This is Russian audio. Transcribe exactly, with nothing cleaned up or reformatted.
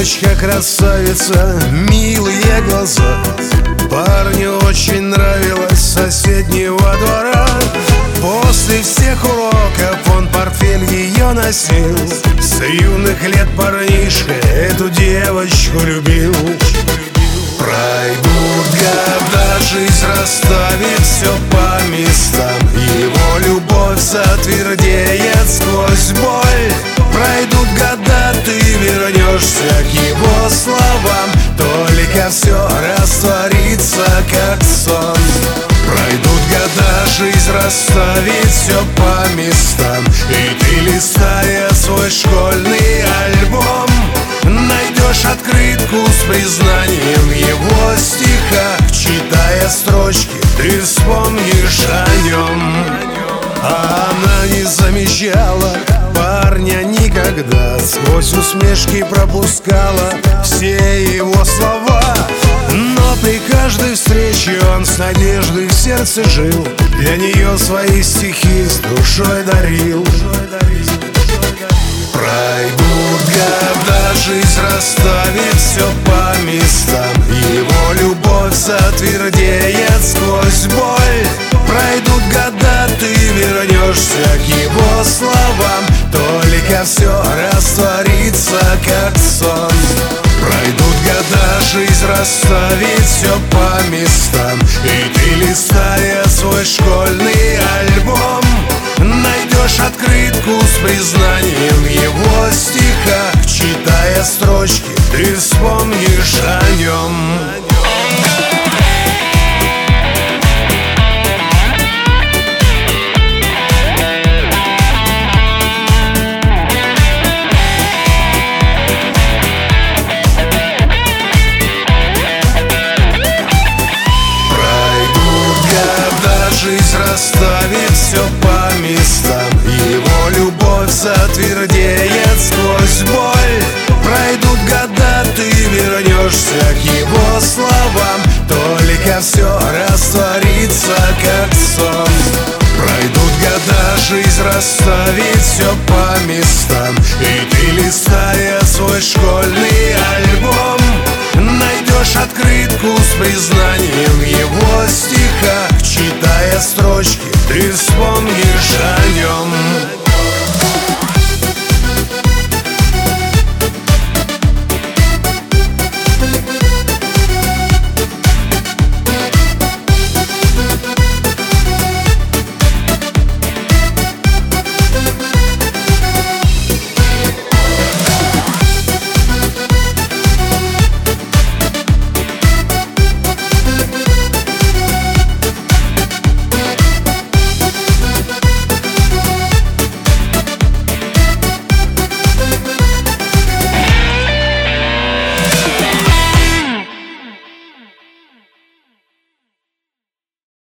девочка красавица, милые глаза. Парню очень нравилось с соседнего двора. После всех уроков он портфель ее носил. С юных лет парнишка эту девочку любил. Пройдут года, жизнь расставит все по местам. Его любовь затвердеет сквозь боль. Пройдут года, ты вернешься к его словам. Только все растворится, как сон. Пройдут года, жизнь расставит все по местам. И ты, листая свой школьный альбом, найдешь открытку с признанием в его стихах. Читая строчки, ты вспомнишь о нем. А она не замечала парня никогда, сквозь усмешки пропускала все его слова. Но при каждой встрече он с надеждой в сердце жил. Для нее свои стихи с душой дарил. Пройдут года, жизнь расставит все по местам. Его любовь затвердеет сквозь боль. Пройдут года, ты вернешься к его словам. Только все растворится, как сон. Пройдут года, жизнь расставит все по местам. И ты, листая свой школьный альбом, найдешь открытку с признанием в его стихах. Читая строчки, ты вспомнишь о нем. Жизнь расставит все по местам. Его любовь затвердеет сквозь боль. Пройдут года, ты вернешься к его словам. Только все растворится, как сон. Пройдут года, жизнь расставит все по местам. И ты, листая свой школьный альбом, найдешь открытку с признанием в его стихах. Читая строчки, ты вспомнишь о нем.